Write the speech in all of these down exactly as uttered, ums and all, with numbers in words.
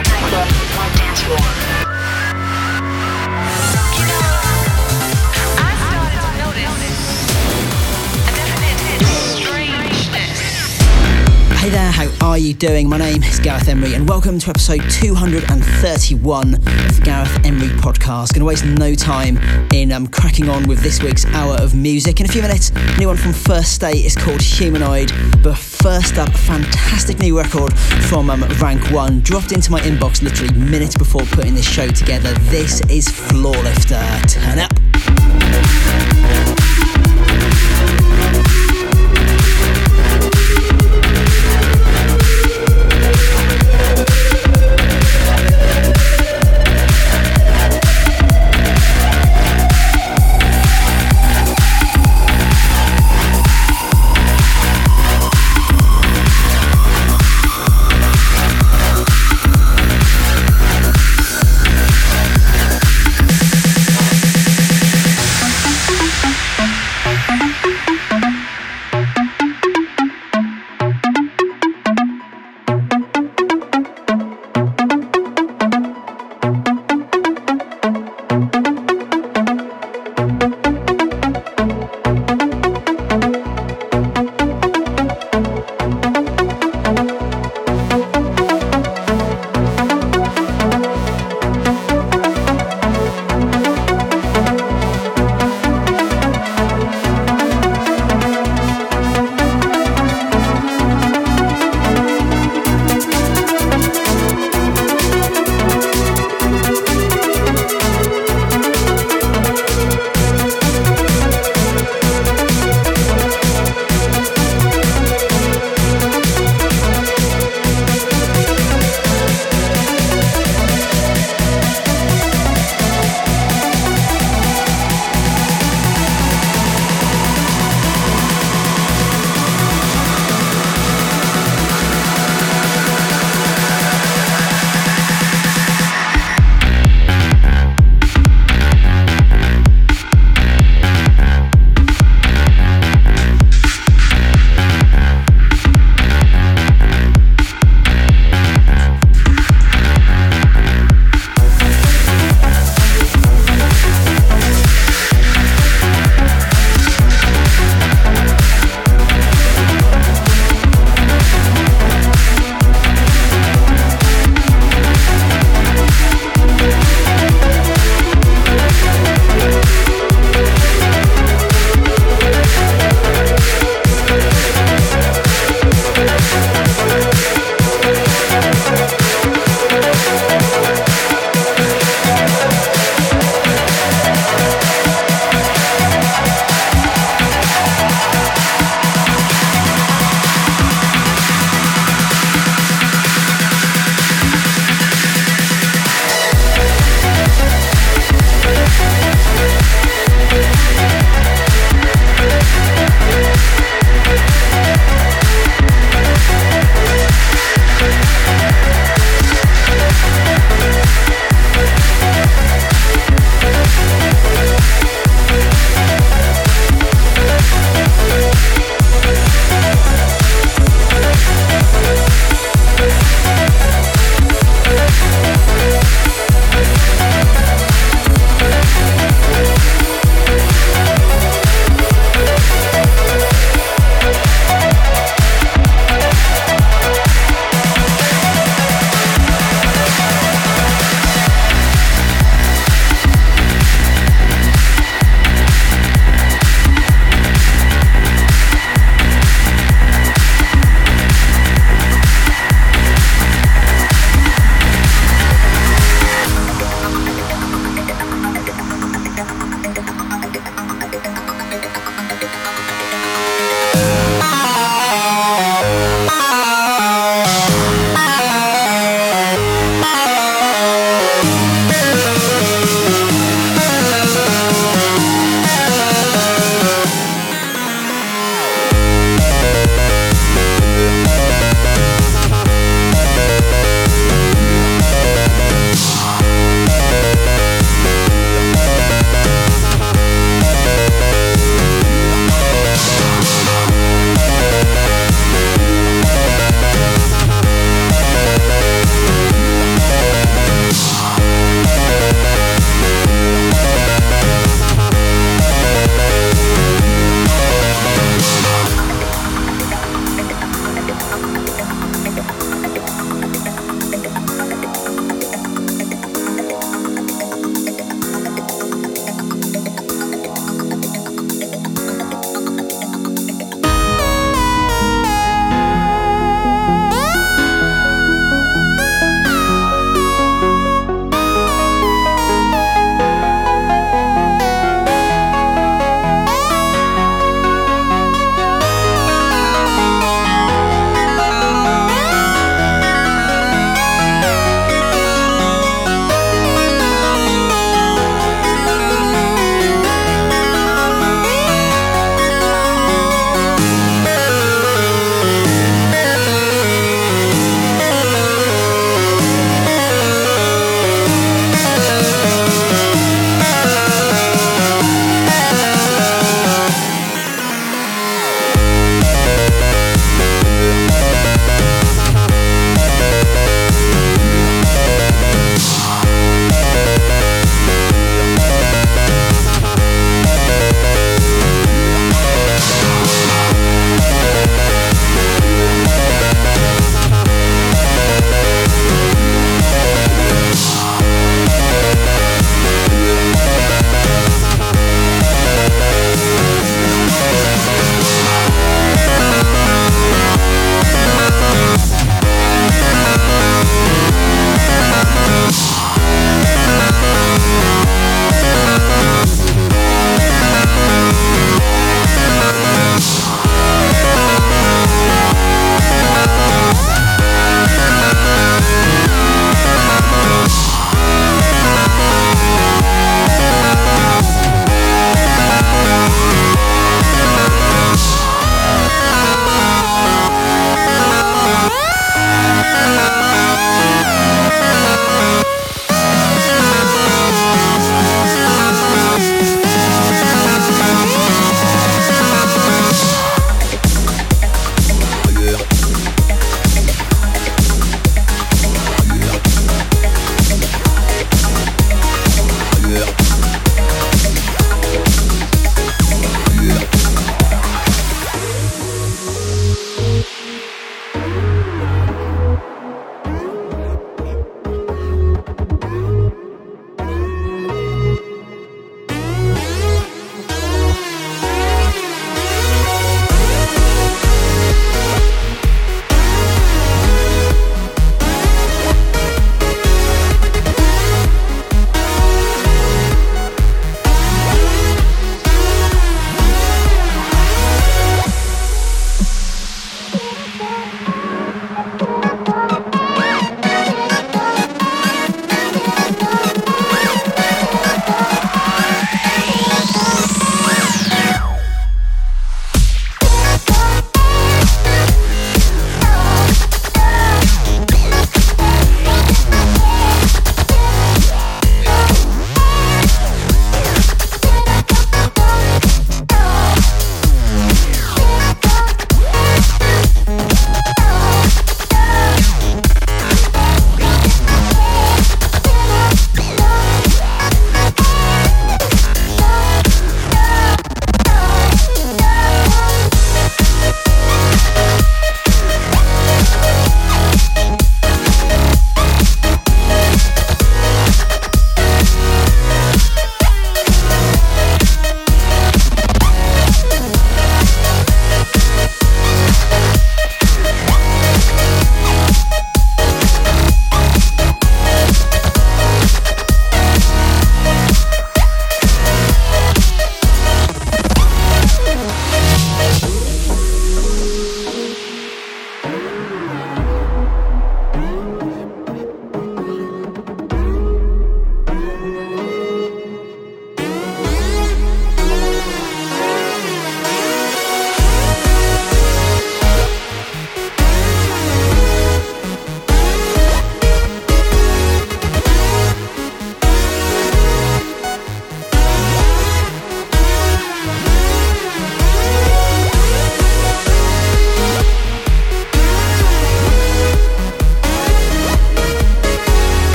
nightclub, one dance floor. You know, I started to notice a definite strangeness. Hey there, how are you doing? My name is Gareth Emery and welcome to episode two hundred thirty-one of the Gareth Emery podcast. Going to waste no time in um, cracking on with this week's hour of music. In a few minutes, a new one from First State is called Humanoid. But first up, a fantastic new record from um, Rank One, dropped into my inbox literally minutes before putting this show together. This is Floorlifter. Turn up. We'll be right back.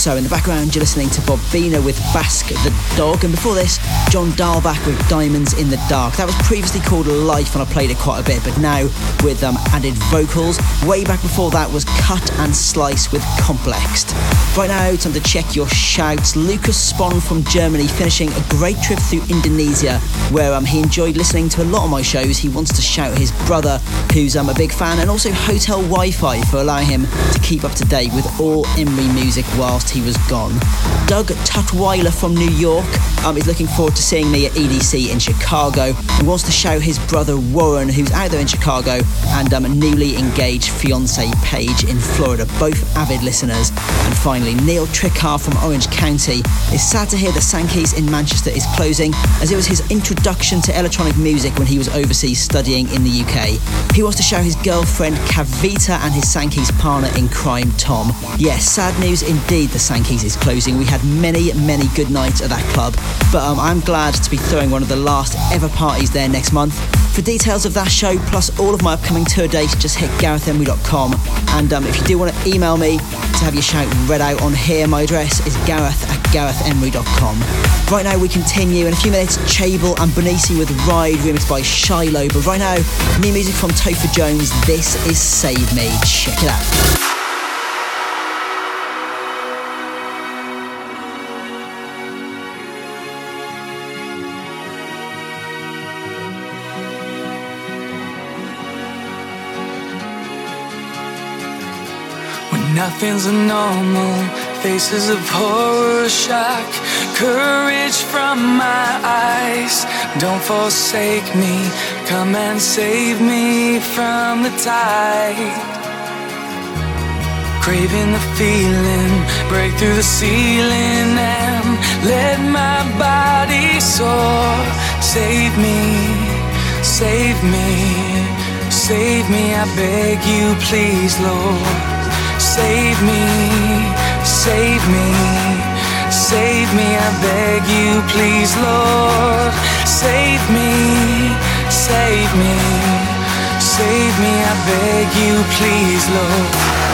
So in the background, you're listening to Bobina with Bask the Dog, and before this, John Dahlbach with Diamonds in the Dark. That was previously called Life, and I played it quite a bit, but now with um, added vocals. Way back before that was Cut and Slice with Complexed. Right now, time to check your shouts. Lucas Spon from Germany finishing a great trip through Indonesia, where um, he enjoyed listening to a lot of my shows. He wants to shout his brother, who's um, a big fan, and also Hotel Wi-Fi for allowing him to keep up to date with all Emery music whilst he was gone. Doug Tutwiler from New York um, is looking forward to seeing me at E D C in Chicago. He wants to shout his brother Warren, who's out there in Chicago, and um, a newly engaged fiancée Paige in Florida, both avid listeners. And finally, Neil Trickar from Orange County is sad to hear that Sankey's in Manchester is closing, as it was his introduction to electronic music when he was overseas studying in the U K. He wants to shout his girlfriend Kavita and his Sankey's partner in crime Tom. Yes, sad news indeed, the Sankey's is closing. We had many, many good nights at that club, but um, I'm glad to be throwing one of the last ever parties there next month. For details of that show, plus all of my upcoming tour dates, just hit gareth emery dot com. And um, if you do want to email me to have your shout read out on here, my address is gareth at gareth emery dot com. Right now we continue. In a few minutes, Chable and Bonisi with Ride, remixed by Shiloh. But right now, new music from Topher Jones. This is Save Me. Check it out. Nothing's normal, faces of horror, shock, courage from my eyes. Don't forsake me, come and save me from the tide. Craving the feeling, break through the ceiling and let my body soar. Save me, save me, save me, I beg you please, Lord. Save me, save me, save me, I beg you please, Lord. Save me, save me, save me, I beg you please, Lord.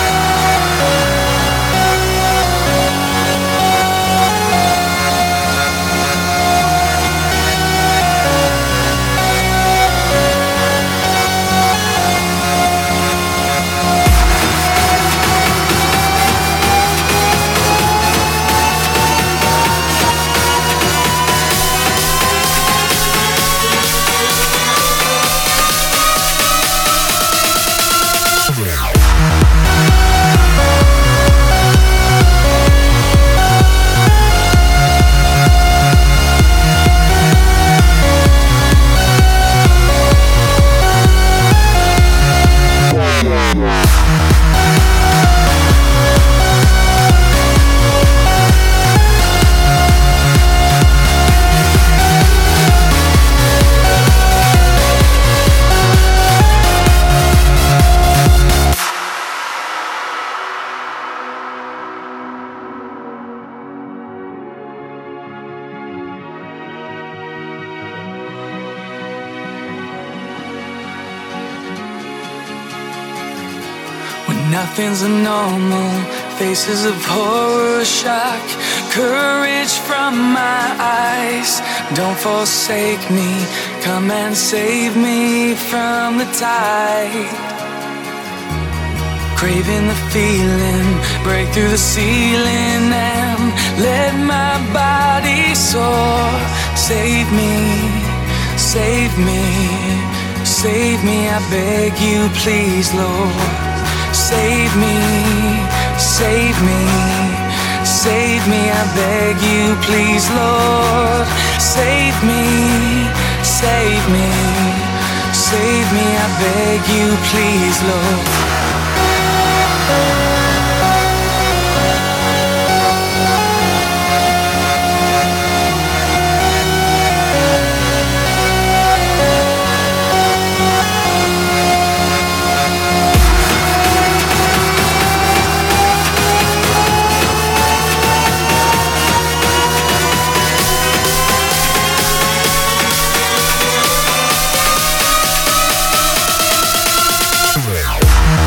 Nothing's normal, faces of horror, shock, courage from my eyes. Don't forsake me, come and save me from the tide. Craving the feeling, break through the ceiling and let my body soar. Save me, save me, save me, I beg you please, Lord. Save me, save me, save me, I beg you please, Lord. Save me, save me, save me, I beg you please, Lord. Yeah.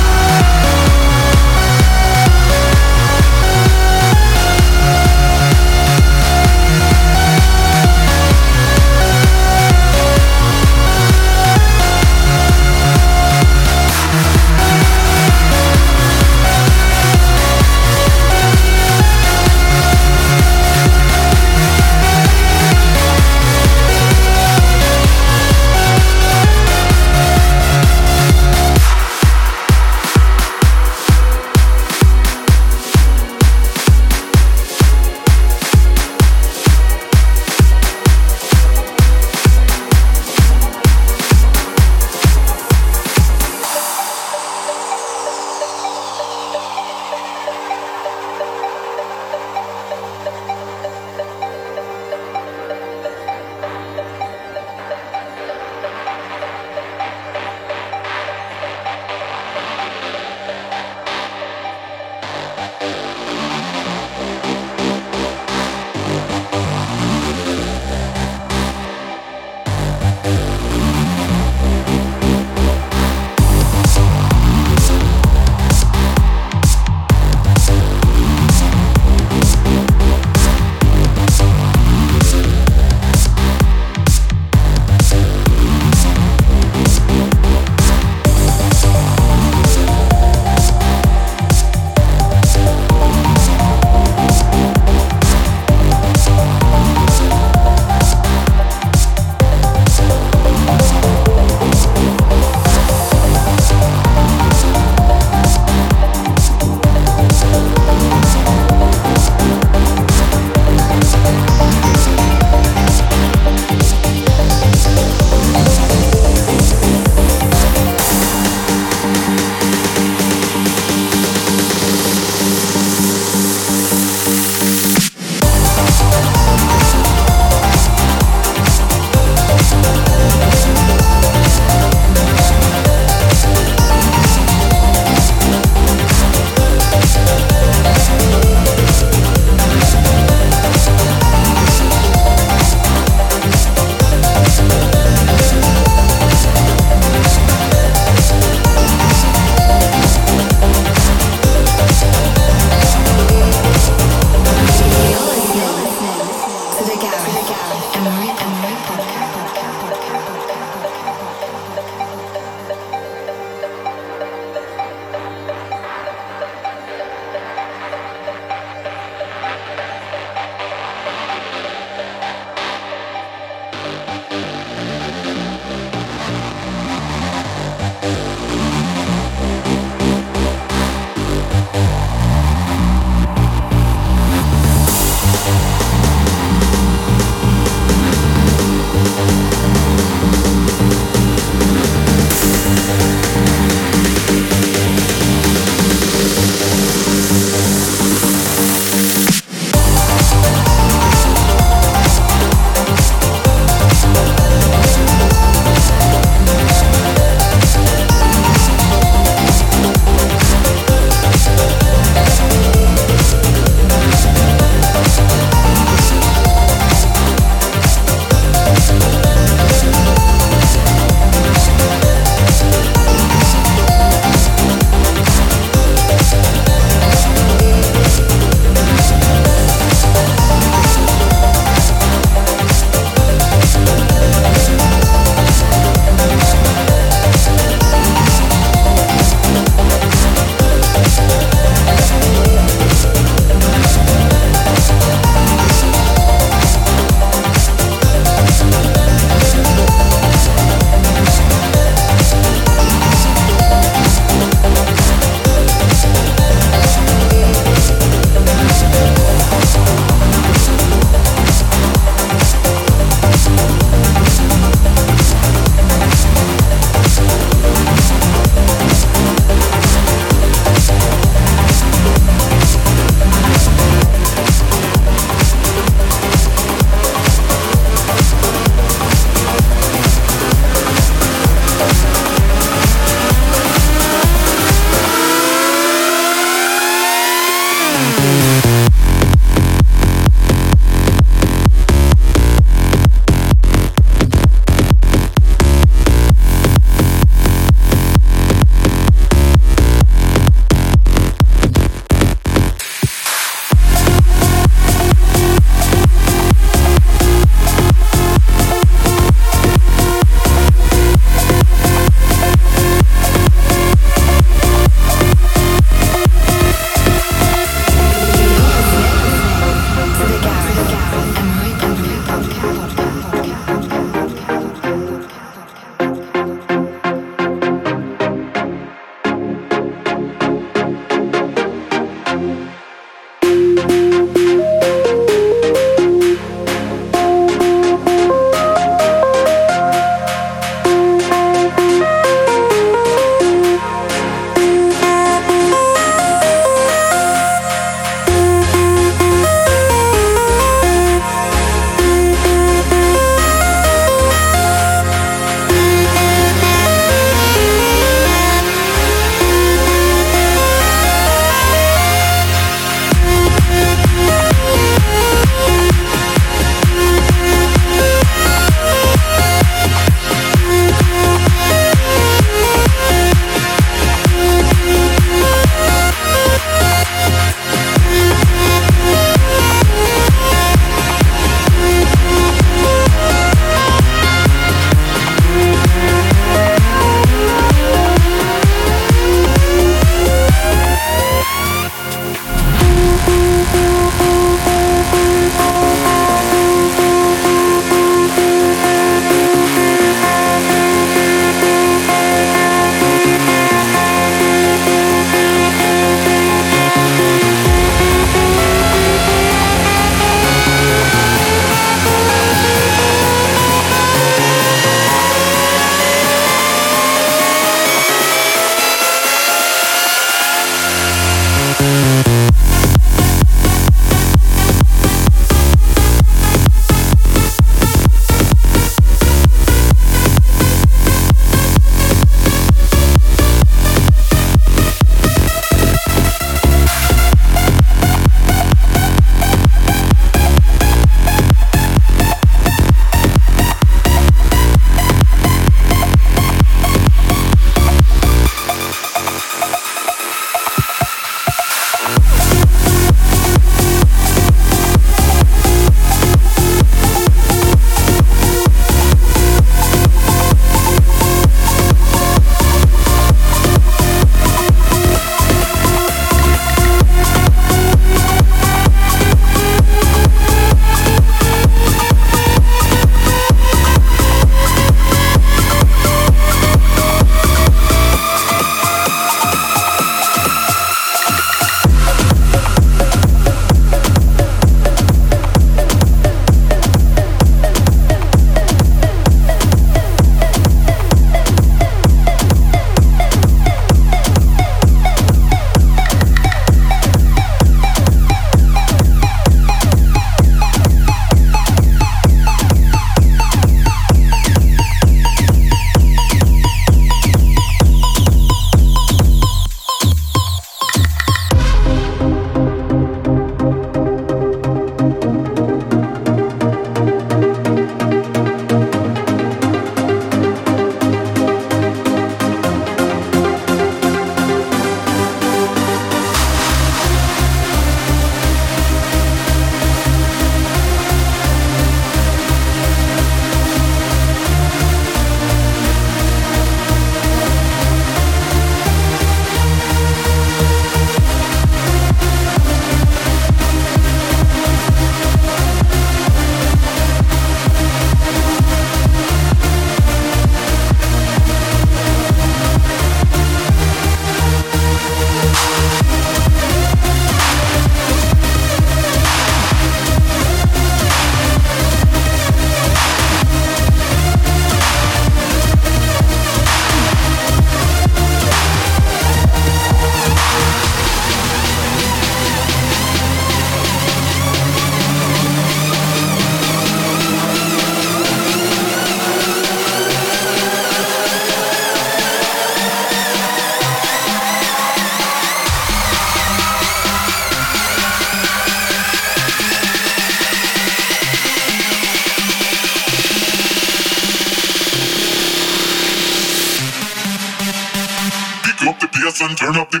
bass and turn up the.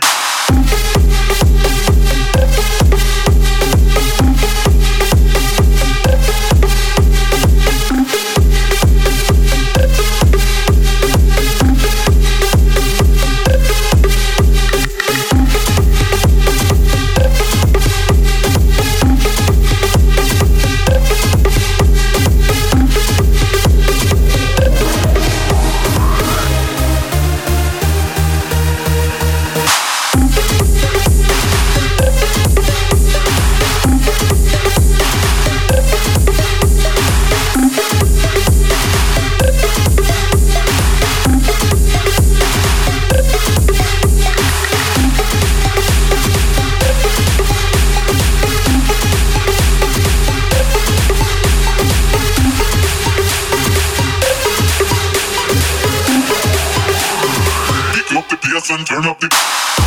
And turn up the.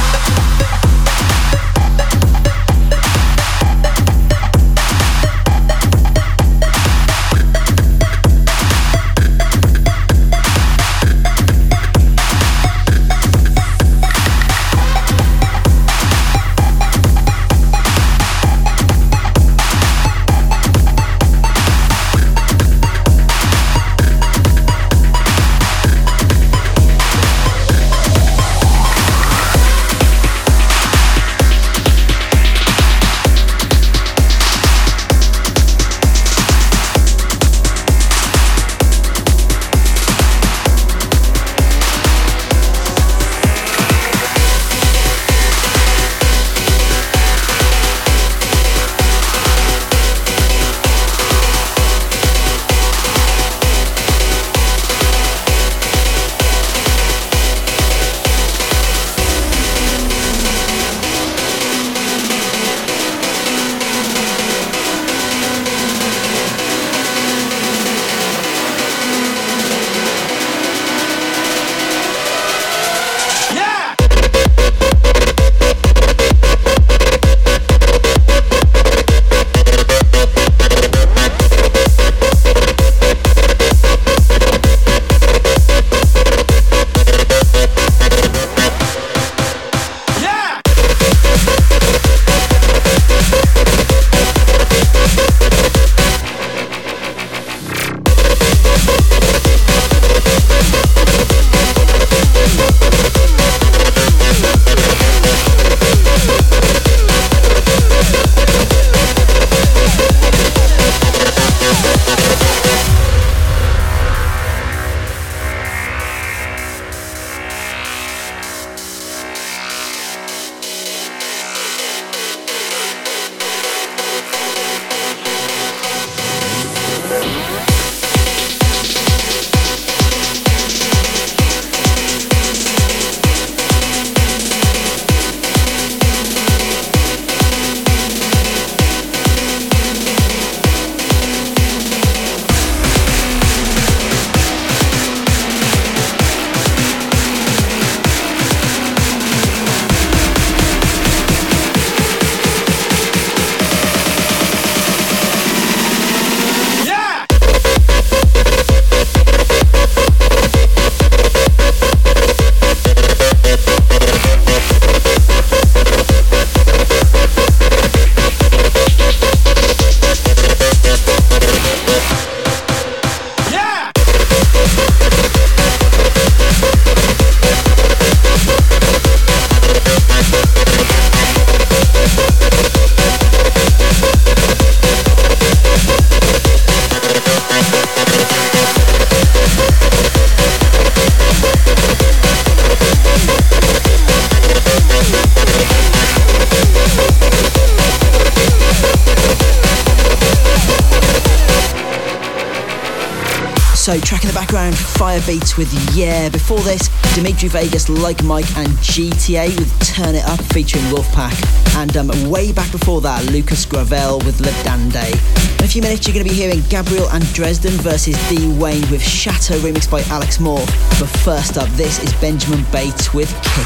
So, track in the background, Firebeats with Yeah. Before this, Dimitri Vegas, Like Mike, and G T A with Turn It Up featuring Wolfpack. And um, way back before that, Lucas Gravel with Le Dande. In a few minutes, you're going to be hearing Gabriel and Dresden versus D. Wayne with Shatter remixed by Alex Moore. But first up, this is Benjamin Bates with Kick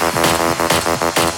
It.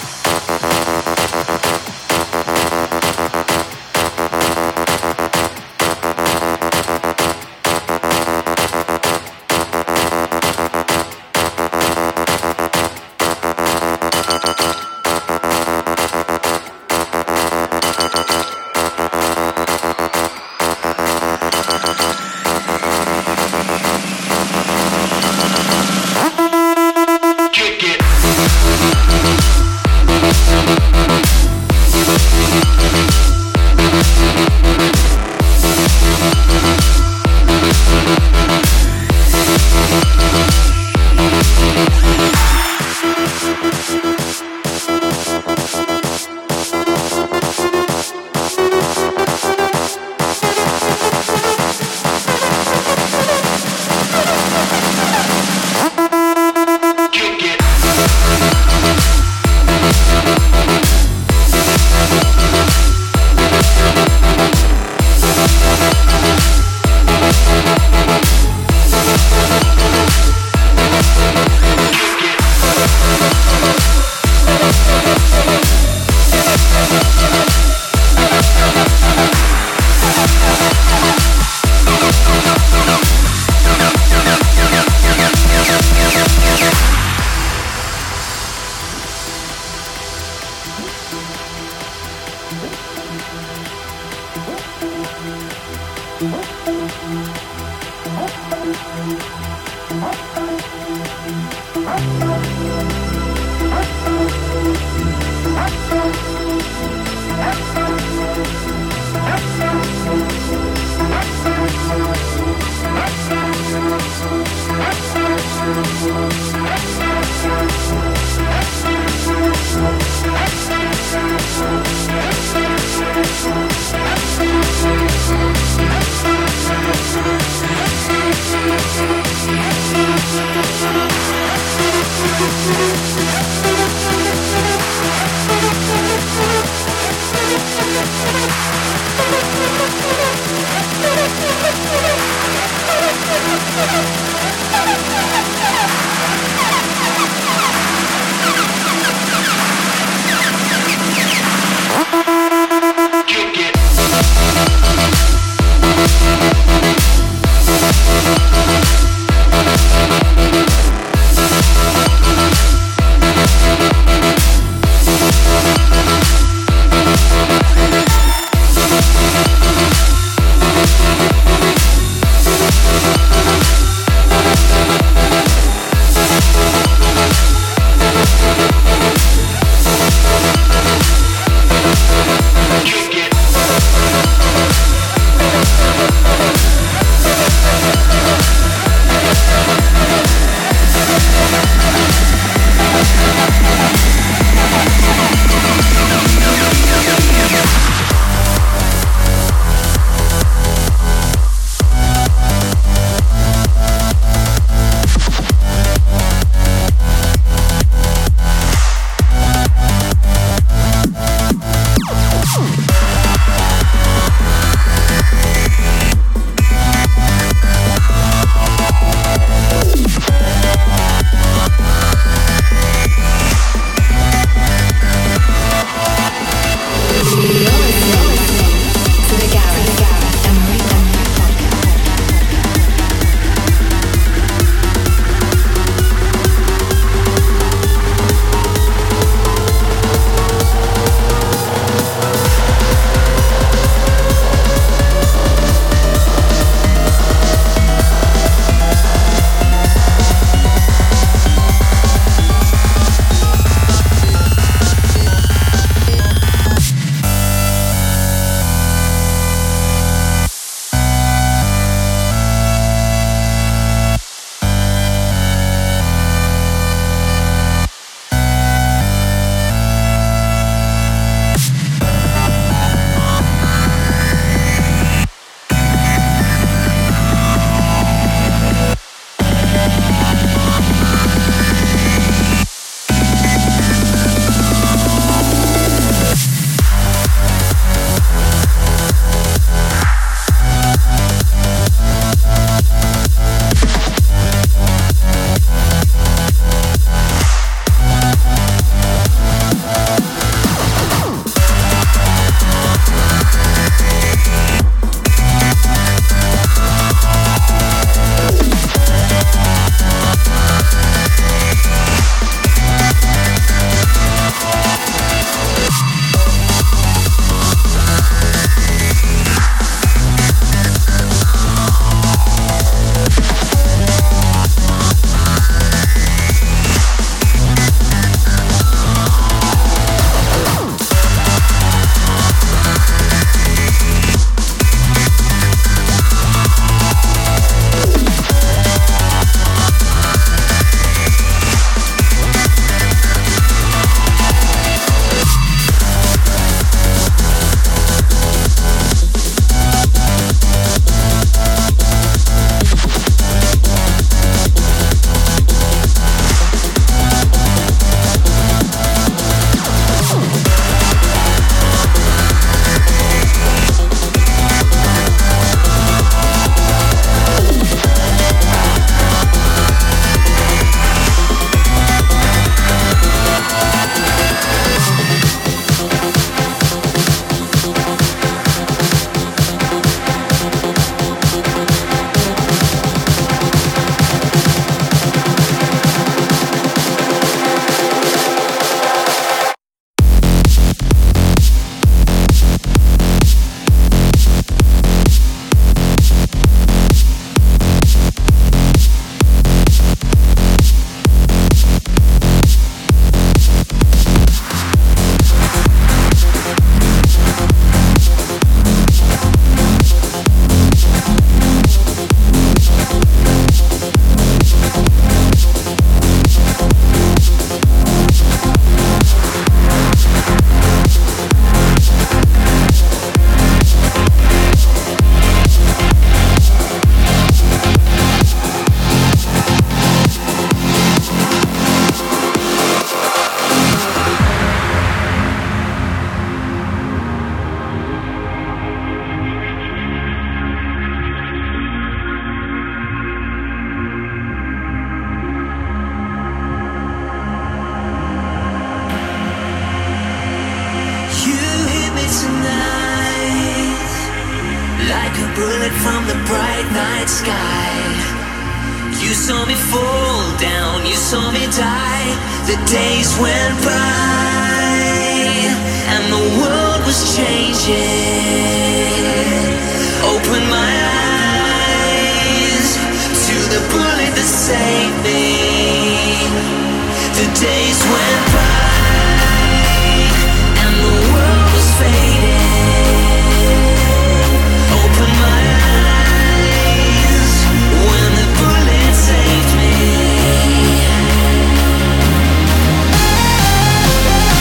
like a bullet from the bright night sky. You saw me fall down, you saw me die. The days went by and the world was changing. Open my eyes to the bullet that saved me. The days went by and the world was fading. Open my eyes when the bullet saved me.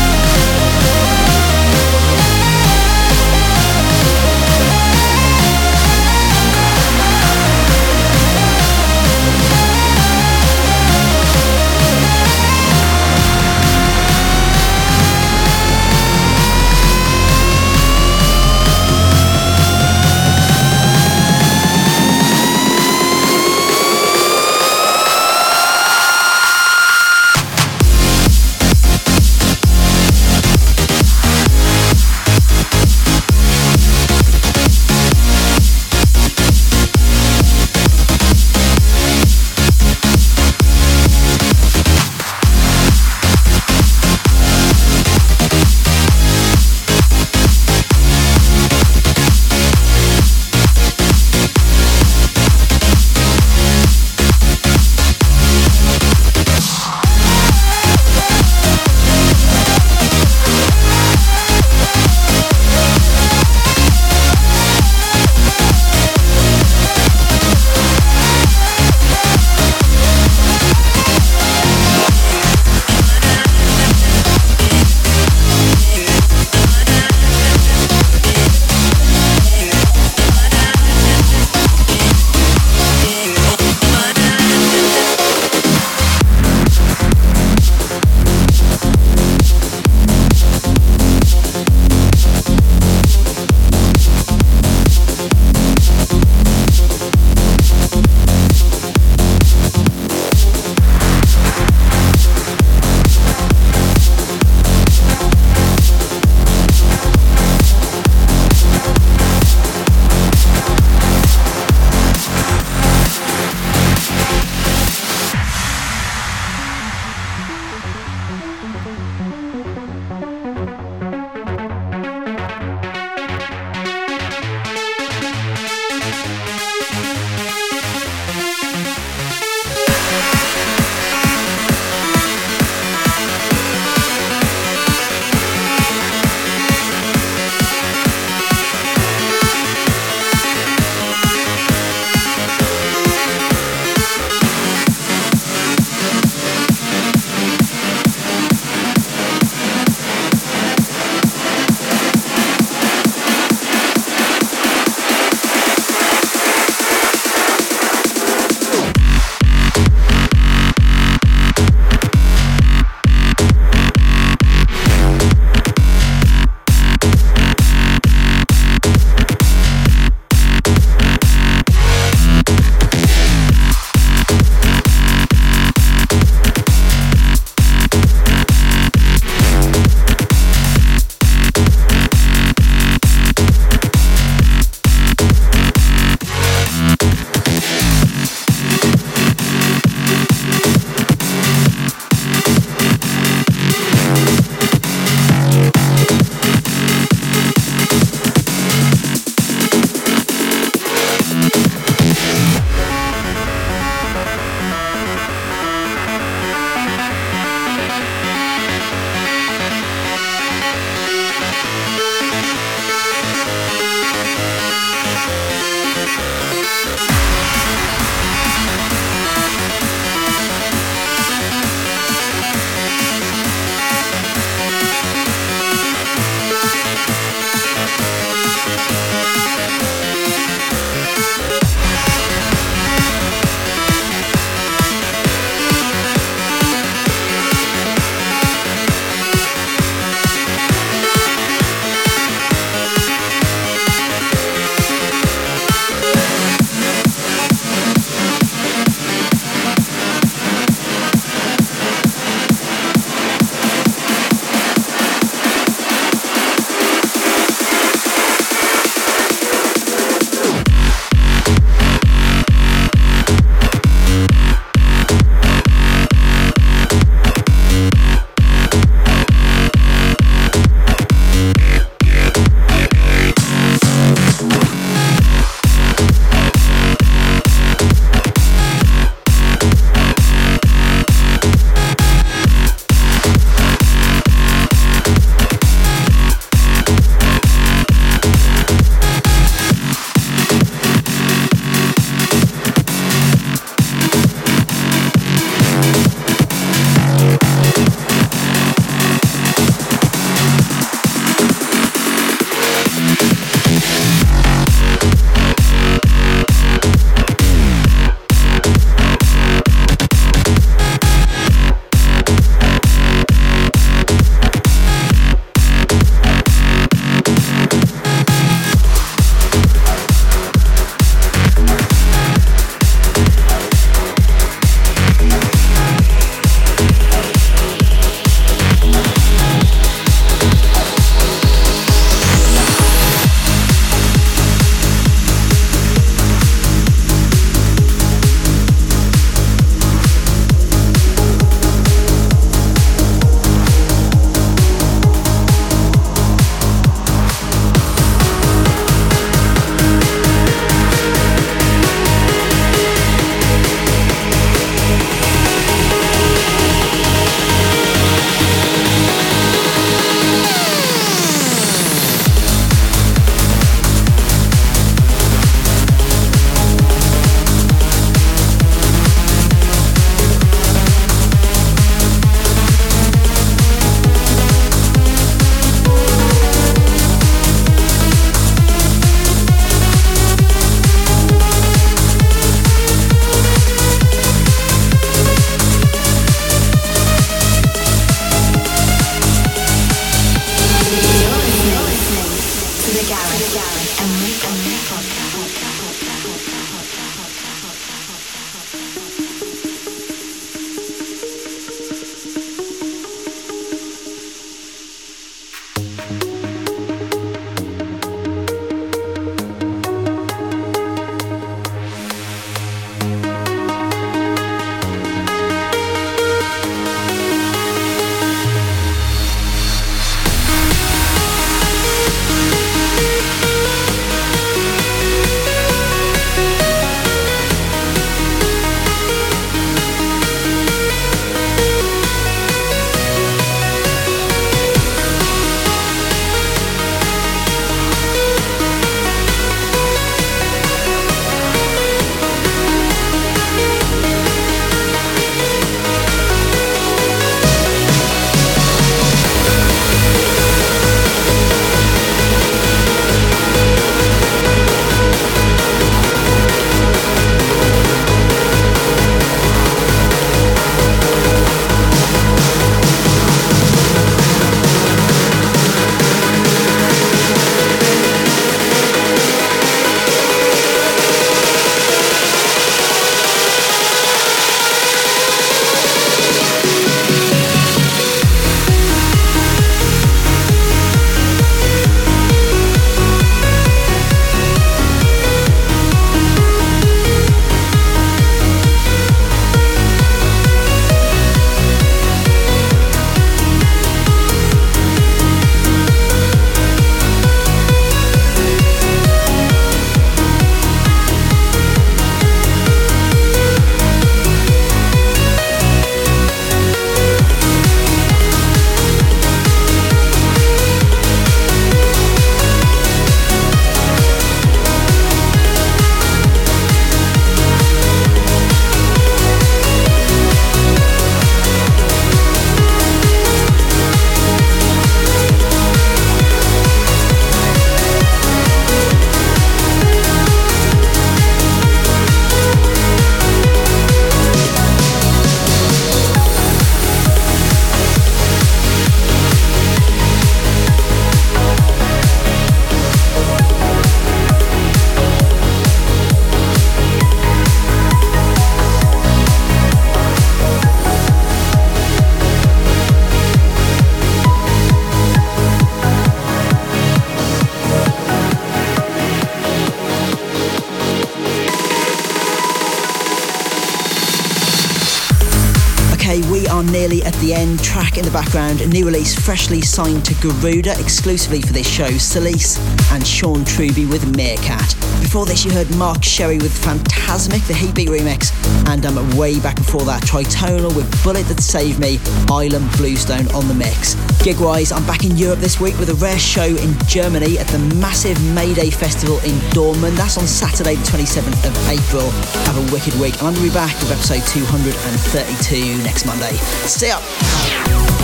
are nearly at the end. Track in the background, a new release freshly signed to Garuda exclusively for this show, Celise and Sean Truby with Meerkat. Before this you heard Mark Sherry with Phantasmic, the Heatbeat remix, and um, way back before that, Tritonal with Bullet That Saved Me, Island Bluestone on the mix. Gig-wise, I'm back in Europe this week with a rare show in Germany at the massive Mayday Festival in Dortmund. That's on Saturday the twenty-seventh of April. Have a wicked week, and I'm going to be back with episode two hundred thirty-two next Monday. Stay up!